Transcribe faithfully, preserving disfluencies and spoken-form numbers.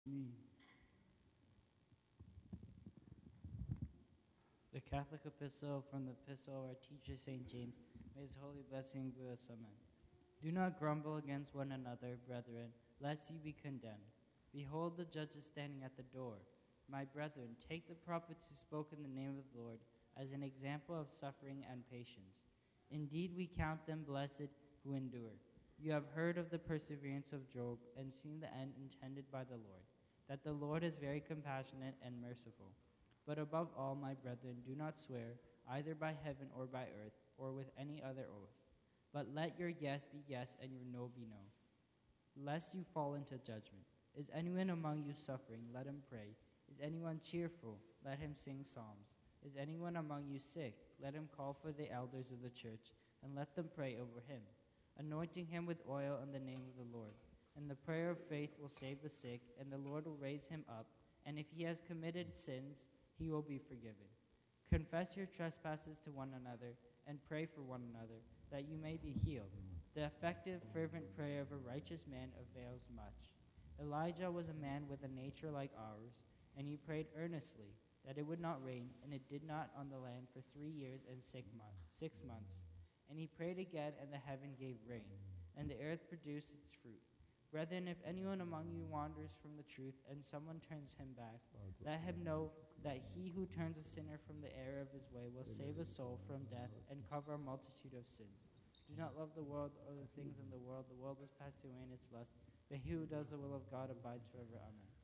Me. The Catholic Epistle from the Epistle of our teacher Saint James. May his holy blessing be with us. Amen. Do not grumble against one another, brethren, lest you be condemned. Behold, the judge is standing at the door. My brethren, take the prophets who spoke in the name of the Lord as an example of suffering and patience. Indeed, we count them blessed who endure. You have heard of the perseverance of Job and seen the end intended by the Lord, that the Lord is very compassionate and merciful. But above all, my brethren, do not swear, either by heaven or by earth, or with any other oath. But let your yes be yes and your no be no, lest you fall into judgment. Is anyone among you suffering? Let him pray. Is anyone cheerful? Let him sing psalms. Is anyone among you sick? Let him call for the elders of the church, and let them pray over him, anointing him with oil in the name of the Lord. And the prayer of faith will save the sick, and the Lord will raise him up. And if he has committed sins, he will be forgiven. Confess your trespasses to one another, and pray for one another, that you may be healed. The effective, fervent prayer of a righteous man avails much. Elijah was a man with a nature like ours, and he prayed earnestly that it would not rain, and it did not on the land for three years and six months. And he prayed again, and the heaven gave rain, and the earth produced its fruit. Brethren, if anyone among you wanders from the truth, and someone turns him back, let him know that he who turns a sinner from the error of his way will save a soul from death and cover a multitude of sins. Do not love the world or the things in the world. The world is passing away in its lust, but he who does the will of God abides forever. Amen.